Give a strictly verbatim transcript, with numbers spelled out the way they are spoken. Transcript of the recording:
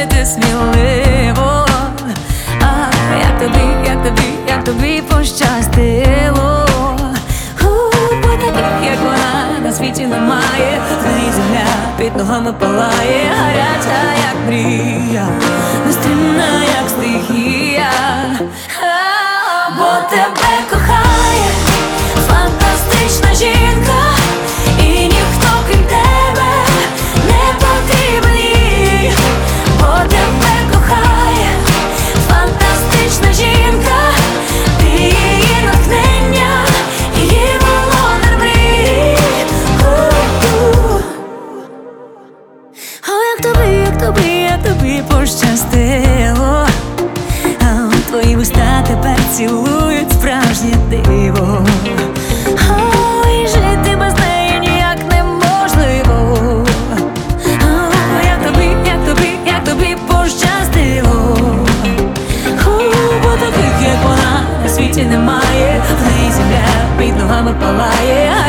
жити сміливо. А як тобі, як тобі, як тобі пощастило? Бо таких, як вона, на світі немає. В неї земля під ногами палає, гаряча, як мрія, нестримна, як стихія. Бо тебе кохає фантастична жінка, і ніхто крім тебе не потрібен їй. Бо тебе кохає фантастична жінка, ти її натхнення, її володар мрій. О, як тобі, як тобі, як тобі пощастило. Твої вуста тепер цілують справжнє диво. Ой, жити без неї ніяк неможливо. О, як тобі, як тобі, як тобі пощастило. О, бо таких, як вона, на світі немає. В неї земля під ногами палає.